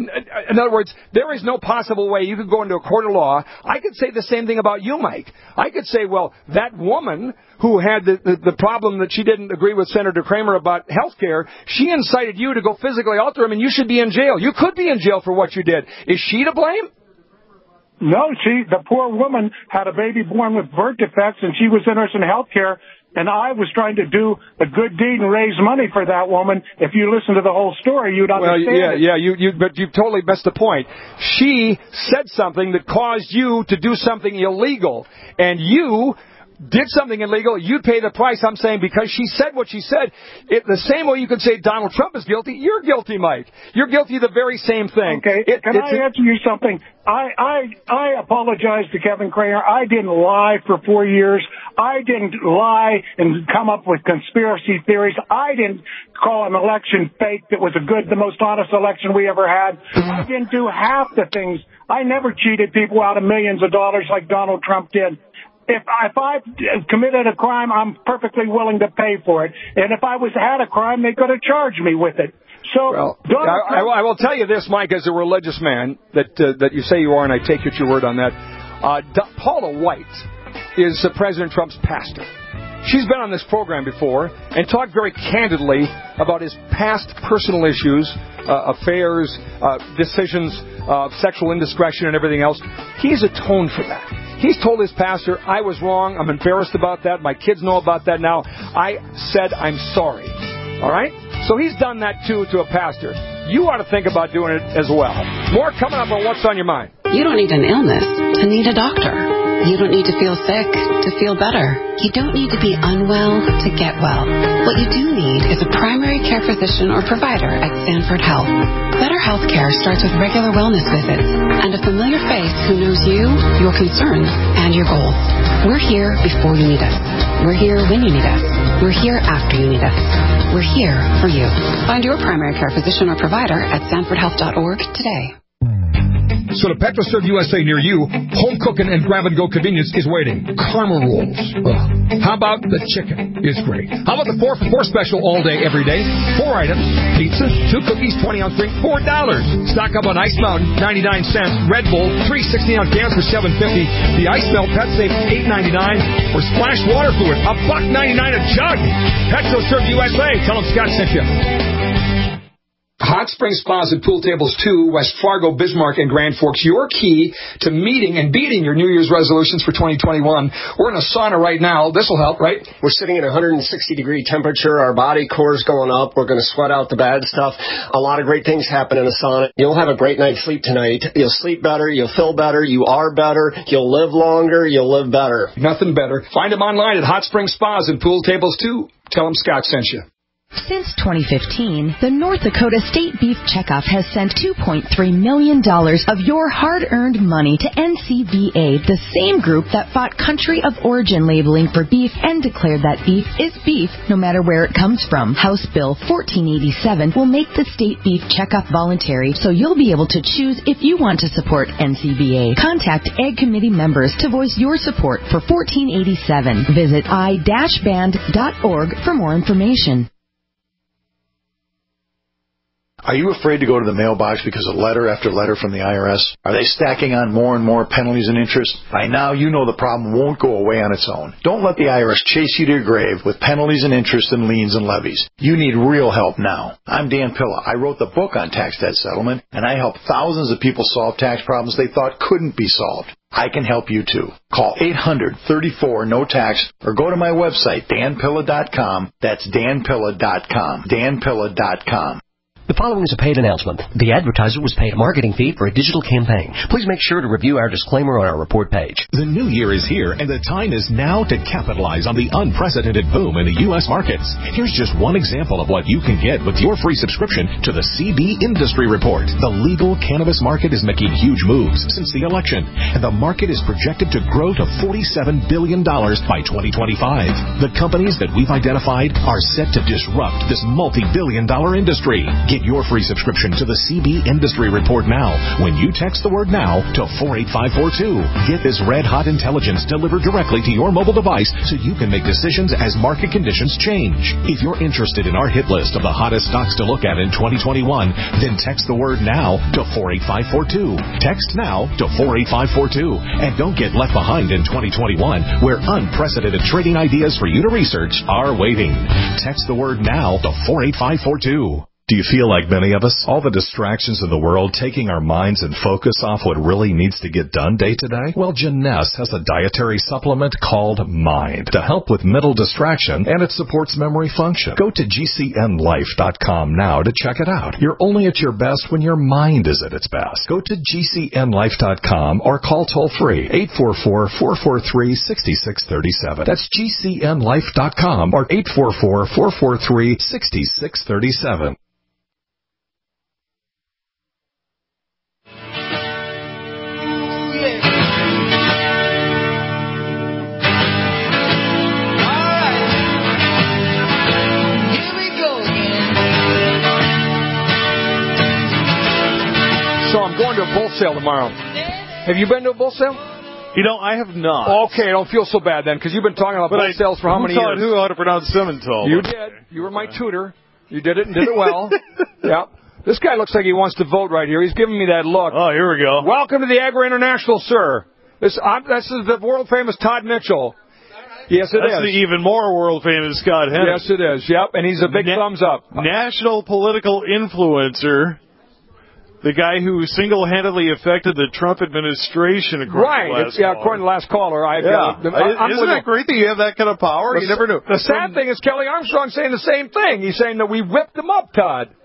in other words, there is no possible way you could go into a court of law. I could say the same thing about you, Mike. I could say, well, that woman who had the, the, the problem that she didn't agree with Senator Kramer about health care, she incited you to go physically alter him, and you should be in jail. You could be in jail for what you did. Is she to blame? No, she, the poor woman had a baby born with birth defects, and she was interested in health care, and I was trying to do a good deed and raise money for that woman. If you listen to the whole story, you'd understand well, yeah, it. yeah, you, you, but you've totally missed the point. She said something that caused you to do something illegal, and you did something illegal, you'd pay the price. I'm saying because she said what she said, it, the same way you could say Donald Trump is guilty, you're guilty, Mike. You're guilty of the very same thing. Okay, it, can I answer you something? I, I, I apologize to Kevin Cramer. I didn't lie for four years. I didn't lie and come up with conspiracy theories. I didn't call an election fake that was a good, the most honest election we ever had. I didn't do half the things. I never cheated people out of millions of dollars like Donald Trump did. If, if I committed a crime, I'm perfectly willing to pay for it. And if I was had a crime, they could have charged me with it. So, well, I, I, I will tell you this, Mike, as a religious man that uh, that you say you are, and I take you at your word on that. Uh, D- Paula White is uh, President Trump's pastor. She's been on this program before and talked very candidly about his past personal issues, uh, affairs, uh, decisions, uh, sexual indiscretion, and everything else. He's atoned for that. He's told his pastor, I was wrong, I'm embarrassed about that, my kids know about that now. I said I'm sorry. All right? So he's done that, too, to a pastor. You ought to think about doing it as well. More coming up on What's on Your Mind. You don't need an illness to need a doctor. You don't need to feel sick to feel better. You don't need to be unwell to get well. What you do need is a primary care physician or provider at Sanford Health. Better health care starts with regular wellness visits and a familiar face who knows you, your concerns, and your goals. We're here before you need us. We're here when you need us. We're here after you need us. We're here for you. Find your primary care physician or provider at sanford health dot org today. So to PetroServe U S A near you, home cooking and grab-and-go convenience is waiting. Karma rolls. Ugh. How about the chicken? It's great. How about the four for four special all day, every day? Four items. Pizza, two cookies, twenty-ounce drink, four dollars. Stock up on Ice Mountain, ninety-nine cents. Red Bull, three sixty-ounce cans for seven fifty. The Ice Melt Pet Safe, eight ninety-nine. Or Splash Water Fluid, a buck ninety-nine a jug. PetroServe U S A. Tell them Scott sent you. Hot Spring Spas and Pool Tables two, West Fargo, Bismarck, and Grand Forks, your key to meeting and beating your New Year's resolutions for twenty twenty-one. We're in a sauna right now. This will help, right? We're sitting at one hundred sixty degree temperature. Our body core is going up. We're going to sweat out the bad stuff. A lot of great things happen in a sauna. You'll have a great night's sleep tonight. You'll sleep better. You'll feel better. You are better. You'll live longer. You'll live better. Nothing better. Find them online at Hot Spring Spas and Pool Tables two. Tell them Scott sent you. Since twenty fifteen, the North Dakota State Beef Checkoff has sent two point three million dollars of your hard-earned money to N C B A, the same group that fought country of origin labeling for beef and declared that beef is beef no matter where it comes from. House Bill fourteen eighty-seven will make the State Beef Checkoff voluntary, so you'll be able to choose if you want to support N C B A. Contact Ag Committee members to voice your support for fourteen eighty-seven. Visit i dash band dot org for more information. Are you afraid to go to the mailbox because of letter after letter from the I R S? Are they stacking on more and more penalties and interest? By now, you know the problem won't go away on its own. Don't let the I R S chase you to your grave with penalties and interest and liens and levies. You need real help now. I'm Dan Pilla. I wrote the book on tax debt settlement, and I help thousands of people solve tax problems they thought couldn't be solved. I can help you too. Call eight hundred, thirty-four, no tax or go to my website, dan pilla dot com. That's dan pilla dot com. dan pilla dot com. The following is a paid announcement. The advertiser was paid a marketing fee for a digital campaign. Please make sure to review our disclaimer on our report page. The new year is here, and the time is now to capitalize on the unprecedented boom in the U S markets. Here's just one example of what you can get with your free subscription to the C B Industry Report. The legal cannabis market is making huge moves since the election, and the market is projected to grow to forty-seven billion dollars by twenty twenty-five. The companies that we've identified are set to disrupt this multi-billion dollar industry. Get your free subscription to the C B Industry Report now when you text the word NOW to four eight five four two. Get this red-hot intelligence delivered directly to your mobile device so you can make decisions as market conditions change. If you're interested in our hit list of the hottest stocks to look at in twenty twenty-one, then text the word NOW to four eight five four two. Text NOW to four eight five four two. And don't get left behind in twenty twenty-one, where unprecedented trading ideas for you to research are waiting. Text the word NOW to four eight five four two. Do you feel like many of us? All the distractions in the world taking our minds and focus off what really needs to get done day to day? Well, Jeunesse has a dietary supplement called Mind to help with mental distraction, and it supports memory function. Go to G C N life dot com now to check it out. You're only at your best when your mind is at its best. Go to G C N life dot com or call toll-free eight four four, four four three, six six three seven. That's G C N life dot com or eight four four, four four three, six six three seven. So I'm going to a bull sale tomorrow. Have you been to a bull sale? You know, I have not. Okay, don't feel so bad then, because you've been talking about but bull I, sales for how many years? Who how to pronounce Simmental? You did. You were my tutor. You did it and did it well. Yeah. This guy looks like he wants to vote right here. He's giving me that look. Oh, here we go. Welcome to the Agri International, sir. This, I'm, this is the world-famous Todd Mitchell. Yes, it That's is. the even more world-famous Scott Henry. Yes, it is. Yep, and he's a big Na- thumbs up. National political influencer. The guy who single-handedly affected the Trump administration, according right. to last yeah, caller. according to last caller. I've yeah. got, I'm Isn't that great that you have that kind of power? The, you never knew. The sad thing is Kelly Armstrong saying the same thing. He's saying that we whipped him up, Todd.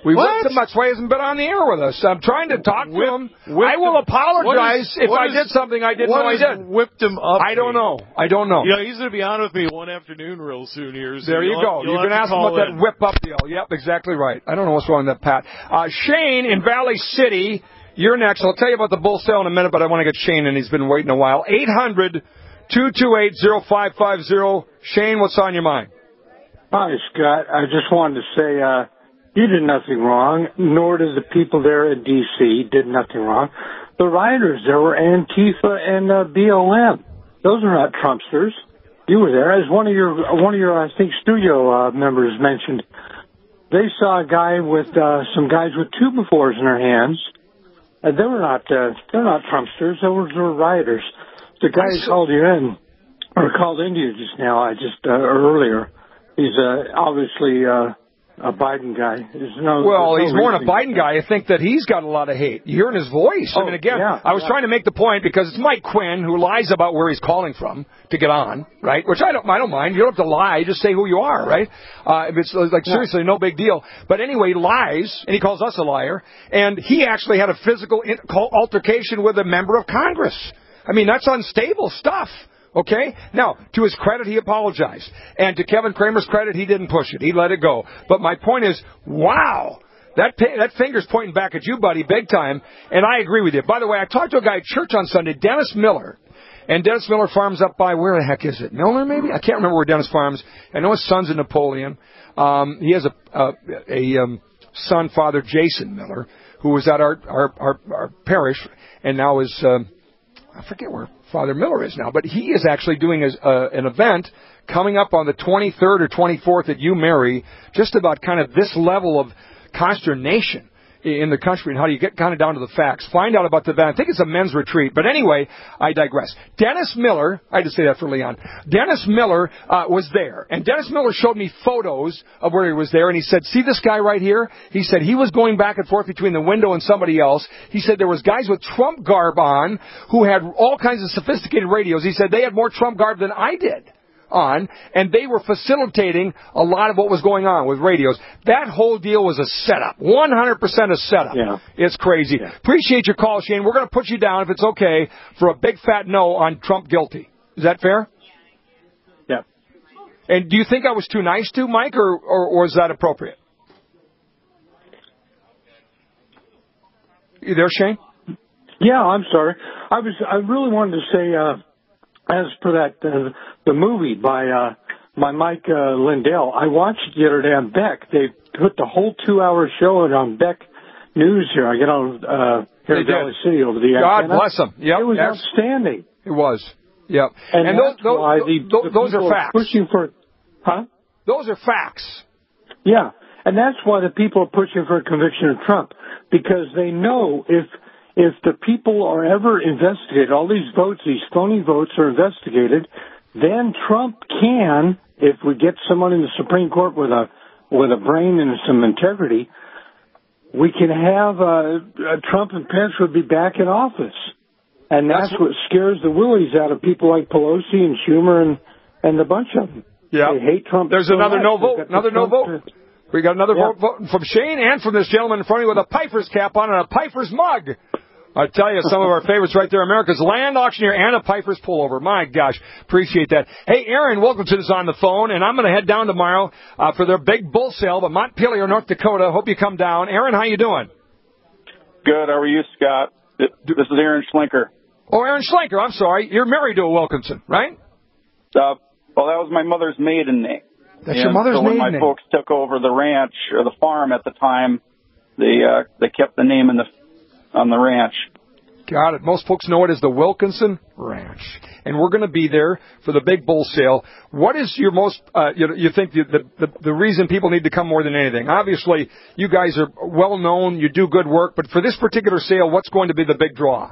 We What? whipped him. That's why he hasn't been on the air with us. I'm trying to talk to Whip- him. whipped I will him. apologize What is- if what I is- did something I didn't what know I is did. Whipped him up. I don't know. I don't know. You know, he's going to be on with me one afternoon real soon here. So There you you'll- go. you'll You can have to ask him call about in. that whip up deal. Yep, exactly right. I don't know what's wrong with that, Pat. Uh, Shane in Valley City, you're next. I'll tell you about the bull sale in a minute, but I want to get Shane in. He's been waiting a while. eight hundred, two two eight, oh five five oh. Shane, what's on your mind? Hi, Scott. I just wanted to say, uh, you did nothing wrong, nor did the people there in D C did nothing wrong. The rioters there were Antifa and uh, B L M. Those are not Trumpsters. You were there. As one of your, one of your, I think, studio uh, members mentioned, they saw a guy with uh, some guys with two befores in their hands. Uh, they were not, uh, they're not Trumpsters. Those were rioters. The guy who called you in, or called into you just now, I just uh, earlier. He's uh, obviously uh, a Biden guy. There's no, Well, there's he's no more than a reason- Biden guy. I think that he's got a lot of hate. You hear in his voice. I Oh, mean, again, yeah, I was yeah. trying to make the point because it's Mike Quinn who lies about where he's calling from to get on, right? Which I don't, I don't mind. You don't have to lie. Just say who you are, right? Uh, if it's like seriously, no big deal. But anyway, he lies, and he calls us a liar. And he actually had a physical in- altercation with a member of Congress. I mean, that's unstable stuff. Okay? Now, to his credit, he apologized. And to Kevin Kramer's credit, he didn't push it. He let it go. But my point is, wow, that pa- that finger's pointing back at you, buddy, big time. And I agree with you. By the way, I talked to a guy at church on Sunday, Dennis Miller. And Dennis Miller farms up by, where the heck is it? Milner, maybe? I can't remember where Dennis farms. I know his son's in Napoleon. Um, he has a, a, a um, son, Father Jason Miller, who was at our, our, our, our parish and now is... Um, I forget where Father Miller is now, but he is actually doing a, uh, an event coming up on the twenty-third or twenty-fourth at U Mary, just about kind of this level of consternation in the country and how do you get kind of down to the facts. Find out about the event. I think it's a men's retreat. But anyway, I digress. Dennis Miller, I had to say that for Leon. Dennis Miller uh, was there. And Dennis Miller showed me photos of where he was there. And he said, see this guy right here? He said he was going back and forth between the window and somebody else. He said there was guys with Trump garb on who had all kinds of sophisticated radios. He said they had more Trump garb than I did on, and they were facilitating a lot of what was going on with radios. That whole deal was a setup. one hundred percent a setup. Yeah. It's crazy. Yeah. Appreciate your call, Shane. We're going to put you down, if it's okay, for a big fat no on Trump guilty. Is that fair? Yeah. And do you think I was too nice to, Mike, or, or, or is that appropriate? You there, Shane? Yeah, I'm sorry. I was. I really wanted to say, uh, as for that, uh, the movie by uh, by Mike uh, Lindell, I watched it the other day on Beck. They put the whole two-hour show on Beck News here. I get on uh, here in Valley City over the God antenna. bless them. Yep. It was That's, outstanding. It was. Yep. And, and that's those, those, why the, those, the those are people facts. pushing for, huh? Those are facts. Yeah, and that's why the people are pushing for a conviction of Trump, because they know if if the people are ever investigated, all these votes, these phony votes are investigated, then Trump can, if we get someone in the Supreme Court with a with a brain and some integrity, we can have uh, uh, Trump and Pence would be back in office, and that's, that's what scares the willies out of people like Pelosi and Schumer and and a bunch of them. Yeah, they hate Trump. There's so another much. no vote. Another no vote. To, we got another yeah. vote from Shane and from this gentleman in front of you with a Piper's cap on and a Piper's mug. I tell you, some of our favorites right there, America's Land Auctioneer and a Piper's Pullover. My gosh, appreciate that. Hey, Aaron Wilkinson is on the phone, and I'm going to head down tomorrow uh, for their big bull sale at Montpelier, North Dakota. Hope you come down. Aaron, how you doing? Good. How are you, Scott? This is Aaron Schlenker. Oh, Aaron Schlenker. I'm sorry. You're married to a Wilkinson, right? Uh, well, that was my mother's maiden name. That's and your mother's so maiden name. when my folks took over the ranch or the farm at the time, they uh, they kept the name in the on the ranch. Got it. Most folks know it as the Wilkinson Ranch. And we're going to be there for the big bull sale. What is your most, uh, you, you think the, the, the reason people need to come more than anything? Obviously, you guys are well known, you do good work, but for this particular sale, what's going to be the big draw?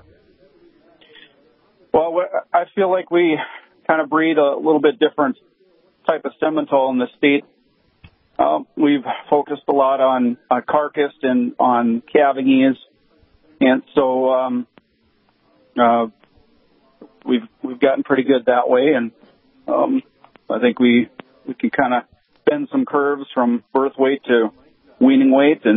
Well, I feel like we kind of breed a little bit different type of Simmental in the state. Um, we've focused a lot on, on carcass and on calving ease. And so, um, uh, we've, we've gotten pretty good that way. And, um, I think we, we can kind of bend some curves from birth weight to weaning weight and,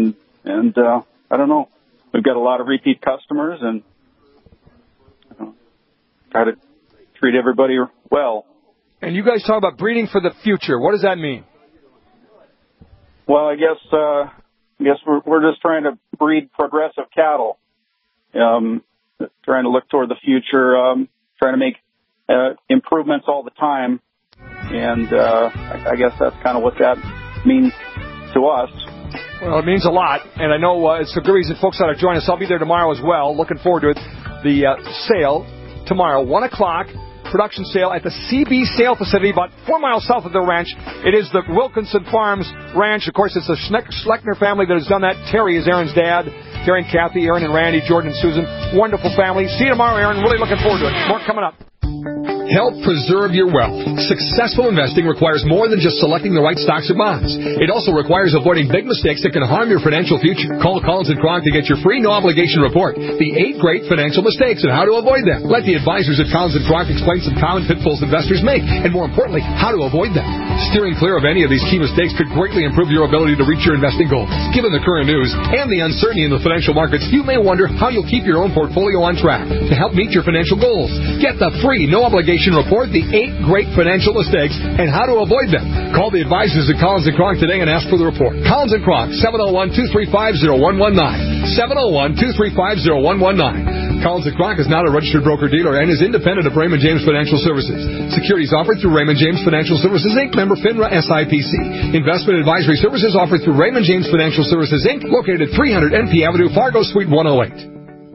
And uh, I don't know. We've got a lot of repeat customers, and you know, try to treat everybody well. And you guys talk about breeding for the future. What does that mean? Well, I guess uh, I guess we're we're just trying to breed progressive cattle, um, trying to look toward the future, um, trying to make uh, improvements all the time, and uh, I, I guess that's kind of what that means to us. Well, it means a lot, and I know uh, it's a good reason folks ought to join us. I'll be there tomorrow as well. Looking forward to it. The uh, sale tomorrow, one o'clock. Production sale at the C B Sale Facility, about four miles south of the ranch. It is the Wilkinson Farms Ranch. Of course, it's the Schleckner family that has done that. Terry is Aaron's dad. Terry and Kathy, Aaron and Randy, Jordan and Susan. Wonderful family. See you tomorrow, Aaron. Really looking forward to it. More coming up. Help preserve your wealth. Successful investing requires more than just selecting the right stocks or bonds. It also requires avoiding big mistakes that can harm your financial future. Call Collins and Kronk to get your free no-obligation report, The Eight Great Financial Mistakes and How to Avoid Them. Let the advisors at Collins and Kronk explain some common pitfalls investors make, and more importantly, how to avoid them. Steering clear of any of these key mistakes could greatly improve your ability to reach your investing goals. Given the current news and the uncertainty in the financial markets, you may wonder how you'll keep your own portfolio on track to help meet your financial goals. Get the free no-obligation report, The Eight Great Financial Mistakes and How to Avoid Them. Call the advisors at Collins and Kronk today and ask for the report. Collins and Kronk, seven oh one, two three five, oh one one nine. seven oh one, two three five, oh one one nine. Collins and Kronk is not a registered broker-dealer and is independent of Raymond James Financial Services. Securities offered through Raymond James Financial Services, Incorporated. Member FINRA S I P C. Investment advisory services offered through Raymond James Financial Services, Incorporated. Located at three hundred N P Avenue, Fargo, Suite one oh eight.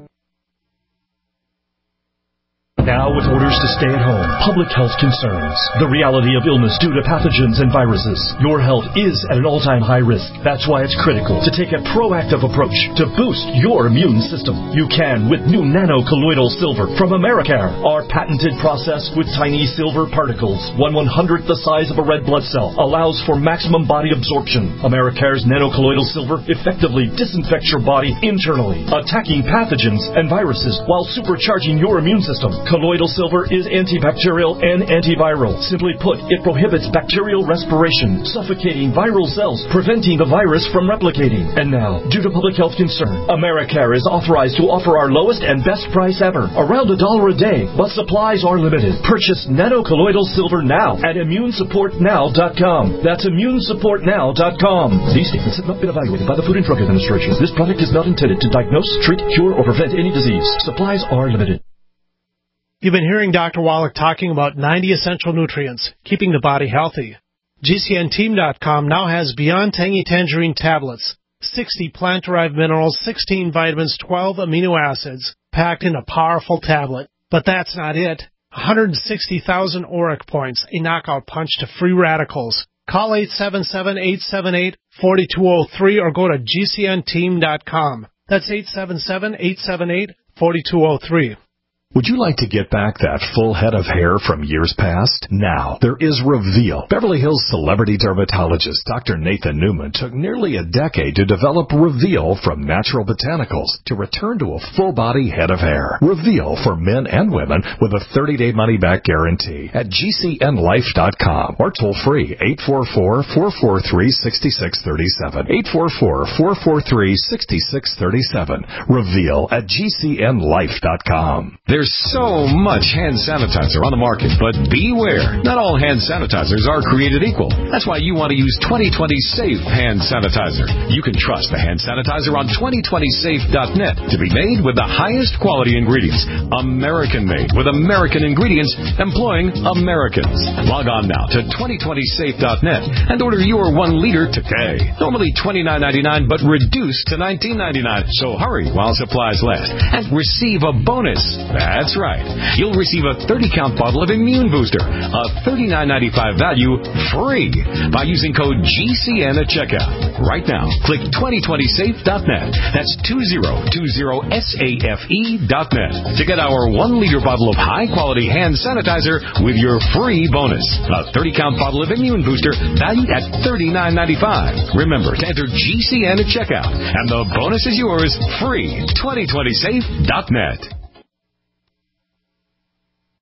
Now with orders to stay at home, public health concerns, the reality of illness due to pathogens and viruses, your health is at an all-time high risk. That's why it's critical to take a proactive approach to boost your immune system. You can with new nano-colloidal silver from Americare. Our patented process with tiny silver particles, one one-hundredth the size of a red blood cell, allows for maximum body absorption. Americare's nano-colloidal silver effectively disinfects your body internally, attacking pathogens and viruses while supercharging your immune system. Colloidal silver is antibacterial and antiviral. Simply put, it prohibits bacterial respiration, suffocating viral cells, preventing the virus from replicating. And now, due to public health concern, Americare is authorized to offer our lowest and best price ever, around a dollar a day, but supplies are limited. Purchase nano-colloidal silver now at immune support now dot com. That's immune support now dot com. These statements have not been evaluated by the Food and Drug Administration. This product is not intended to diagnose, treat, cure, or prevent any disease. Supplies are limited. You've been hearing Doctor Wallach talking about ninety essential nutrients, keeping the body healthy. G C N team dot com now has Beyond Tangy Tangerine tablets, sixty plant-derived minerals, sixteen vitamins, twelve amino acids, packed in a powerful tablet. But that's not it. one hundred sixty thousand auric points, a knockout punch to free radicals. Call eight seven seven, eight seven eight, four two zero three or go to G C N team dot com. That's eight seven seven, eight seven eight, four two zero three. Would you like to get back that full head of hair from years past? Now, there is Reveal. Beverly Hills celebrity dermatologist Doctor Nathan Newman took nearly a decade to develop Reveal from natural botanicals to return to a full-body head of hair. Reveal for men and women with a thirty-day money-back guarantee at G C N life dot com or toll-free eight four four, four four three, six six three seven. eight four four, four four three, six six three seven. Reveal at G C N life dot com. There's so much hand sanitizer on the market, but beware. Not all hand sanitizers are created equal. That's why you want to use twenty twenty Safe Hand Sanitizer. You can trust the hand sanitizer on twenty twenty safe dot net to be made with the highest quality ingredients. American-made with American ingredients employing Americans. Log on now to twenty twenty safe dot net and order your one liter today. Normally twenty-nine ninety-nine, but reduced to nineteen ninety-nine. So hurry while supplies last and receive a bonus. That's right. You'll receive a thirty count bottle of Immune Booster, a thirty-nine ninety-five value, free by using code G C N at checkout. Right now, click twenty twenty safe dot net. That's two zero two zero safe dot net to get our one liter bottle of high-quality hand sanitizer with your free bonus. A thirty count bottle of Immune Booster valued at thirty-nine ninety-five. Remember to enter G C N at checkout, and the bonus is yours free. twenty twenty safe dot net.